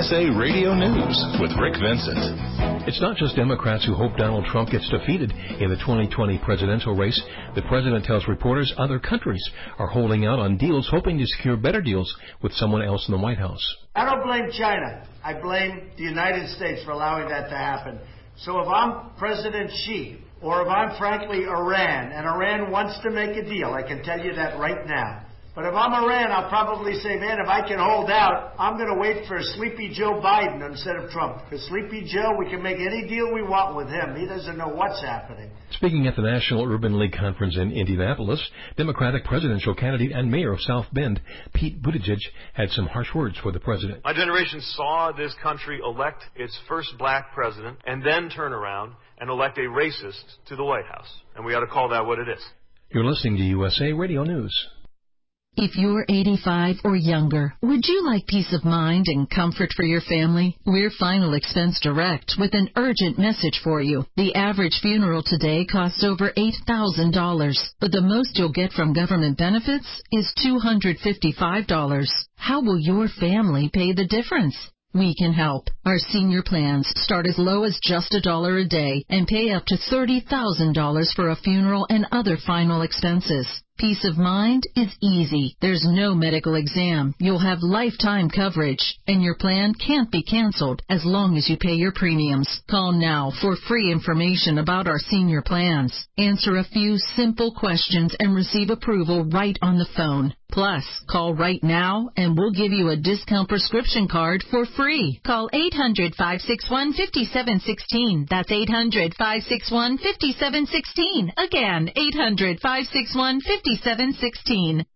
USA Radio News with Rick Vincent. It's not just Democrats who hope Donald Trump gets defeated in the 2020 presidential race. The president tells reporters other countries are holding out on deals, hoping to secure better deals with someone else in the White House. I don't blame China. I blame the United States for allowing that to happen. So if I'm President Xi, or if I'm, frankly, Iran, and Iran wants to make a deal, I can tell you that right now. But if I'm Iran, I'll probably say, man, if I can hold out, I'm going to wait for Sleepy Joe Biden instead of Trump. Because Sleepy Joe, we can make any deal we want with him. He doesn't know what's happening. Speaking at the National Urban League Conference in Indianapolis, Democratic presidential candidate and mayor of South Bend, Pete Buttigieg, had some harsh words for the president. My generation saw this country elect its first black president and then turn around and elect a racist to the White House. And we ought to call that what it is. You're listening to USA Radio News. If you're 85 or younger, would you like peace of mind and comfort for your family? We're Final Expense Direct with an urgent message for you. The average funeral today costs over $8,000, but the most you'll get from government benefits is $255. How will your family pay the difference? We can help. Our senior plans start as low as just $1 a day and pay up to $30,000 for a funeral and other final expenses. Peace of mind is easy. There's no medical exam. You'll have lifetime coverage, and your plan can't be canceled as long as you pay your premiums. Call now for free information about our senior plans. Answer a few simple questions and receive approval right on the phone. Plus, call right now and we'll give you a discount prescription card for free. Call 800-561-5716. That's 800-561-5716. Again, 800-561-5716.